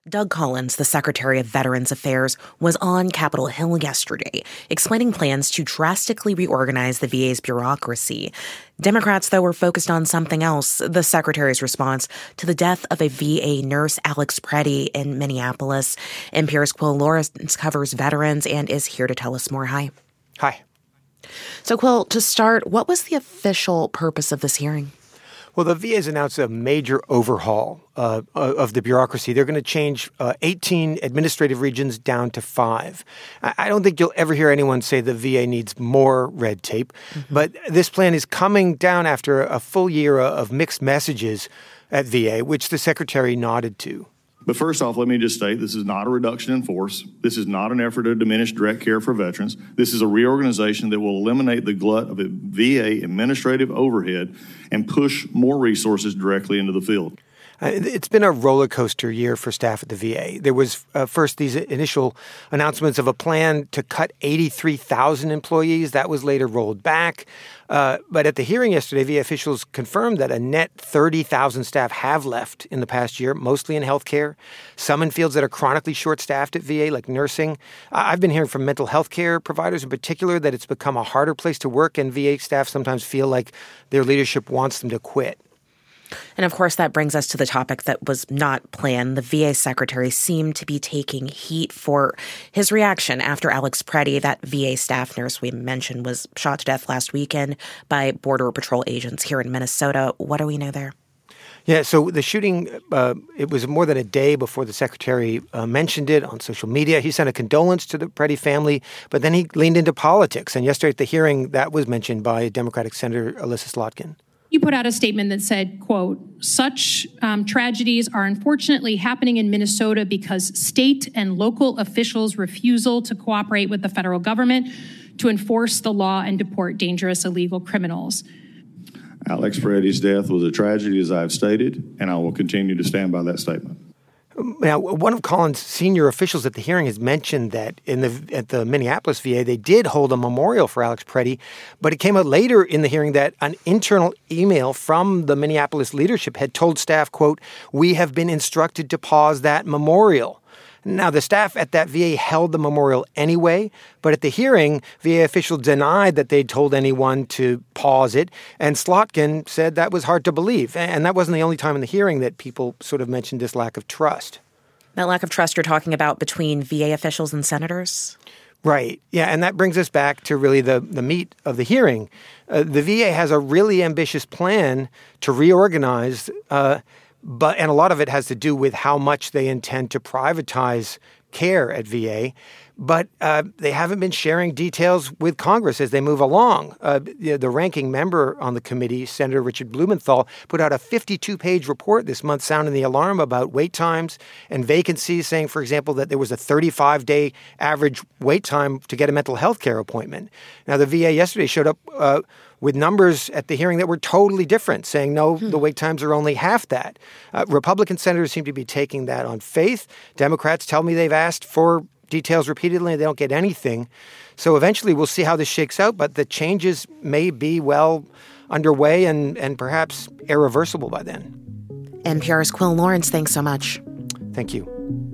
Doug Collins, the Secretary of Veterans Affairs, was on Capitol Hill yesterday, explaining plans to drastically reorganize the VA's bureaucracy. Democrats, though, were focused on something else: the Secretary's response to the death of a VA nurse, Alex Preddy, in Minneapolis. NPR's Quil Lawrence covers veterans and is here to tell us more. Hi. Hi. So, Quil, to start, what was the official purpose of this hearing? Well, the VA has announced a major overhaul of the bureaucracy. They're going to change 18 administrative regions down to 5. I don't think you'll ever hear anyone say the VA needs more red tape, but this plan is coming down after a full year of mixed messages at VA, which the Secretary nodded to. But first off, let me just state this is not a reduction in force. This is not an effort to diminish direct care for veterans. This is a reorganization that will eliminate the glut of a VA administrative overhead and push more resources directly into the field. It's been a roller coaster year for staff at the VA. There was first these initial announcements of a plan to cut 83,000 employees. That was later rolled back. But at the hearing yesterday, VA officials confirmed that a net 30,000 staff have left in the past year, mostly in healthcare, some in fields that are chronically short-staffed at VA, like nursing. I've been hearing from mental health care providers in particular that it's become a harder place to work, and VA staff sometimes feel like their leadership wants them to quit. And of course, that brings us to the topic that was not planned. The VA secretary seemed to be taking heat for his reaction after Alex Preddy, that VA staff nurse we mentioned, was shot to death last weekend by Border Patrol agents here in Minnesota. What do we know there? Yeah, so the shooting, it was more than a day before the secretary mentioned it on social media. He sent a condolence to the Preddy family, but then he leaned into politics. And yesterday at the hearing, that was mentioned by Democratic Senator Alyssa Slotkin. You put out a statement that said, quote, "Such tragedies are unfortunately happening in Minnesota because state and local officials' refusal to cooperate with the federal government to enforce the law and deport dangerous illegal criminals." Alex Preddy's death was a tragedy, as I've stated, and I will continue to stand by that statement. Now, one of Collins' senior officials at the hearing has mentioned that at the Minneapolis VA, they did hold a memorial for Alex Preddy, but it came out later in the hearing that an internal email from the Minneapolis leadership had told staff, quote, "We have been instructed to pause that memorial." Now, the staff at that VA held the memorial anyway, but at the hearing, VA officials denied that they'd told anyone to pause it, and Slotkin said that was hard to believe. And that wasn't the only time in the hearing that people sort of mentioned this lack of trust. That lack of trust you're talking about between VA officials and senators? Right. Yeah, and that brings us back to really the meat of the hearing. The VA has a really ambitious plan to reorganize and a lot of it has to do with how much they intend to privatize care at VA. But they haven't been sharing details with Congress as they move along. The ranking member on the committee, Senator Richard Blumenthal, put out a 52-page report this month sounding the alarm about wait times and vacancies, saying, for example, that there was a 35-day average wait time to get a mental health care appointment. Now, the VA yesterday showed up with numbers at the hearing that were totally different, saying, no, the wait times are only half that. Republican senators seem to be taking that on faith. Democrats tell me they've asked for details repeatedly and they don't get anything. So eventually we'll see how this shakes out, but the changes may be well underway and perhaps irreversible by then. NPR's Quil Lawrence, thanks so much. Thank you.